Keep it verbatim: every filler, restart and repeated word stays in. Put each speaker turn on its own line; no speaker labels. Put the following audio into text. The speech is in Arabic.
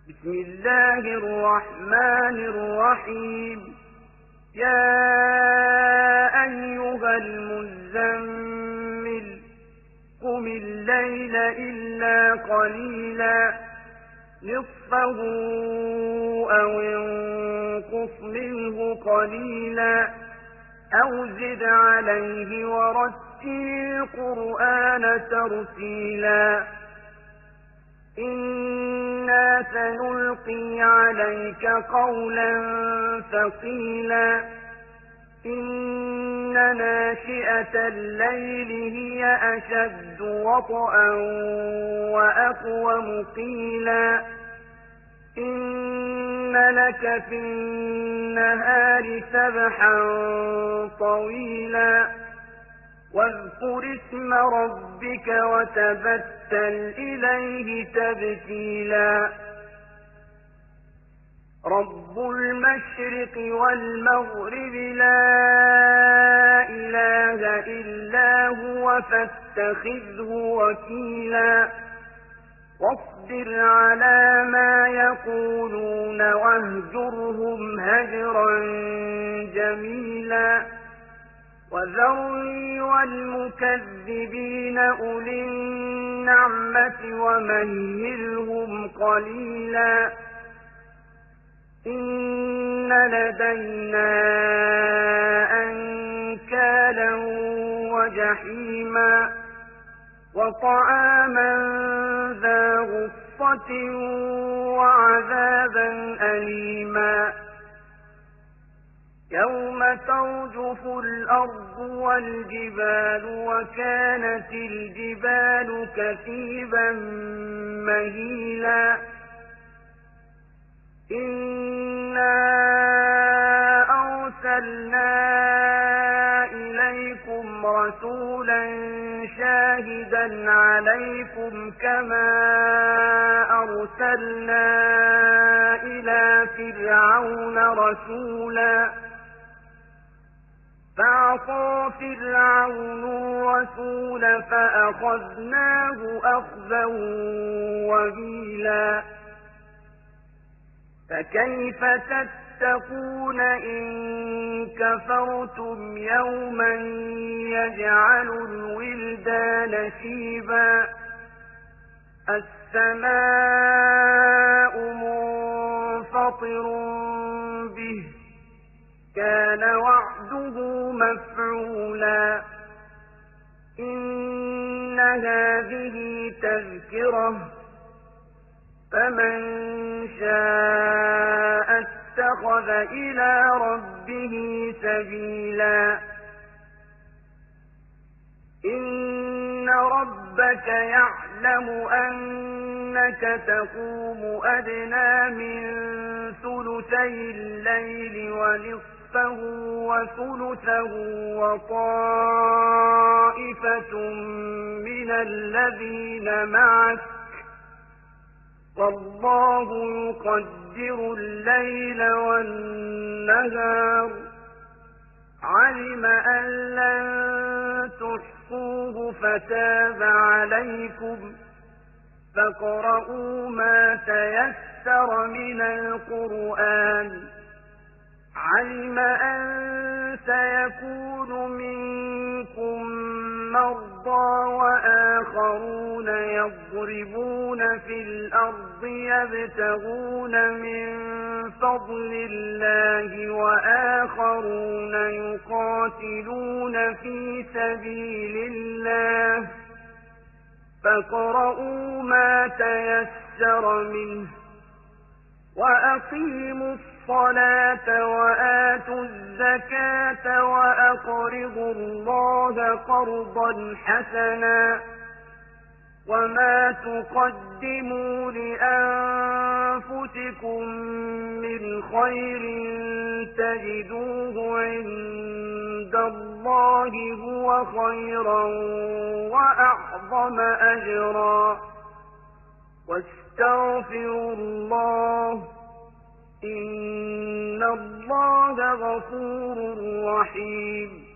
بسم الله الرحمن الرحيم. يا أيها المزمل قم الليل إلا قليلا نصفه أو انقص منه قليلا أو زد عليه ورتل القرآن ترتيلا إنا سنلقي عليك قولا ثقيلا إن ناشئة الليل هي أشد وطئا وأقوم قيلا إن لك في النهار سبحا طويلا واذكر اسم ربك وتبتل إليه تبتيلا رب المشرق والمغرب لا إله إلا هو فاتخذه وكيلا واصبر على ما يقولون واهجرهم هجرا جميلا وذرني والمكذبين أولي النعمة ومهلهم قليلا إن لدينا أنكالا وجحيما وطعاما ذا غصة وعذابا أليما يوم ترجف الأرض والجبال وكانت الجبال كثيبا مهيلا إنا أرسلنا إليكم رسولا شاهدا عليكم كما أرسلنا إلى فرعون رسولا فعصى فرعون الرسول فأخذناه أخذا وبيلا فكيف تتقون إن كفرتم يوما يجعل الولدان شيبا السماء منفطر به كان وعده مفعولا إن هذه تذكرة فمن شاء اتخذ إلى ربه سبيلا إن ربك يعلم أنك تقوم أدنى من ثلثي الليل ونصفه وثلثه وطائفة من الذين معك والله يقدر الليل والنهار علم أن لن تحصوه فتاب عليكم فاقرؤوا ما تيسر من القرآن علم أن سيكون منكم مرضى وآخرون يضربون في الأرض يبتغون من فضل الله وآخرون يقاتلون في سبيل الله فاقرؤوا ما تيسر منه وأقيموا الصلاة وآتوا الزكاة وأقرضوا الله قرضا حسنا وما تقدموا لأنفسكم من خير تجدوه عند الله هو خيرا وأعظم أجرا واستغفروا الله إن الله غفور رحيم